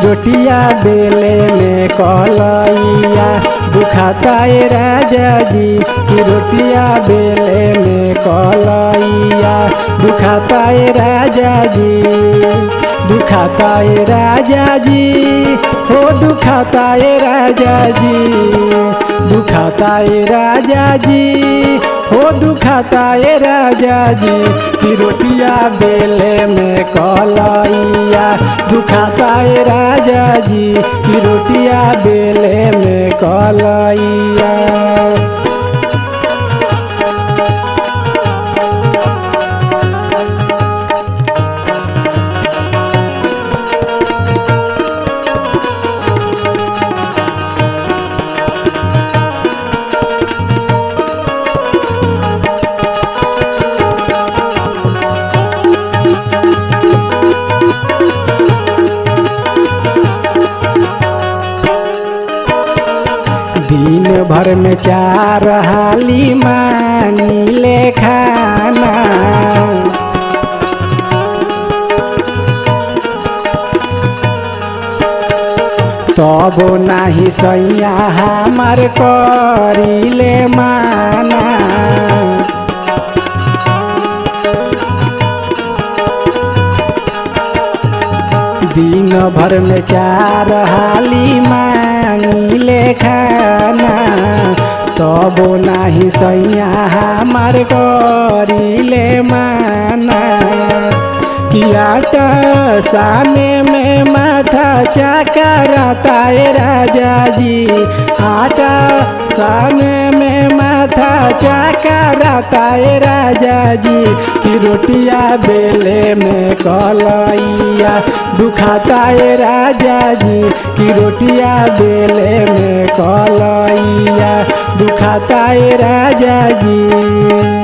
रोटिया बेले में कलैया दुखाता ए राजा जी कि रोटिया बेले में कलैया दुखाता ए राजा जी दुखाता ए राजा जी हो दुखाता ए राजा जी दुखाता ए राजा जी हो दुखाता ए राजा जी कि रोटिया बेले में कलैया दुखाता ए राजा जी कि रोटिया बेले में कलैया। दिन भर में 4 हाली मानी ले खाना तब नाही सैया हमार करिले माना दिन भर में 4 हाली मानी ले खाना तब नाही सैया हमार करिले माना कियाटा साने में माथा चकराता ए राजा जी आटा साने में माथा चकराता ए राजा जी कि रोटिया बेले में कलैया दुखाता ए राजा जी कि रोटिया बेले में कलैया दुखाता ए राजा जी।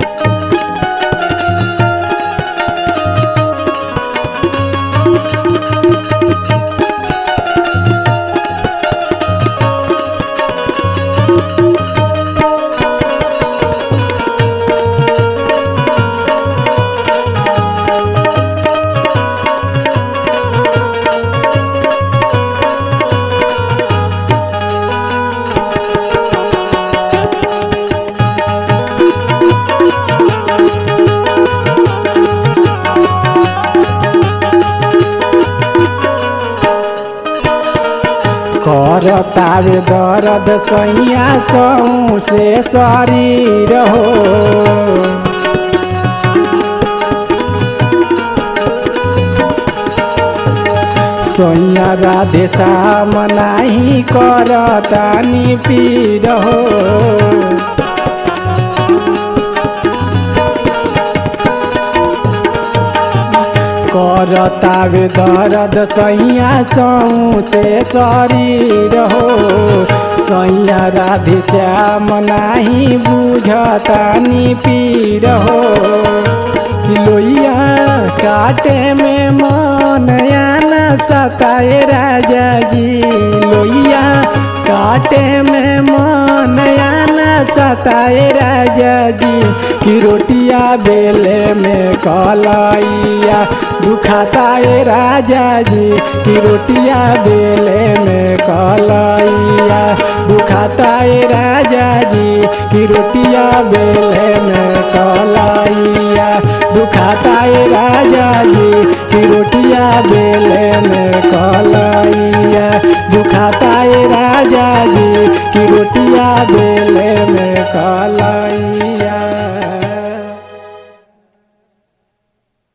करतावे दर्द सैया सौंसे शरीर हो सैया राधे श्याम नाही करतानी पीर हो करतावे दर्द सैया सौंसे शरीर हो सैया राधे श्याम नाही बुझतानी पीर हो लोइया काटे में मन आना सताए राजा जी लोइया काटे में मन आना सताए राजा जी कि रोटिया बेले में कलैया दुखाता ए राजा जी कि रोटिया बेले में कलैया दुखाता ए राजा जी कि रोटिया बेले में कलैया दुखाता ए राजा जी कि रोटिया बेले में कलैया दुखाता ए राजा जी कि रोटिया बेले में कलैया।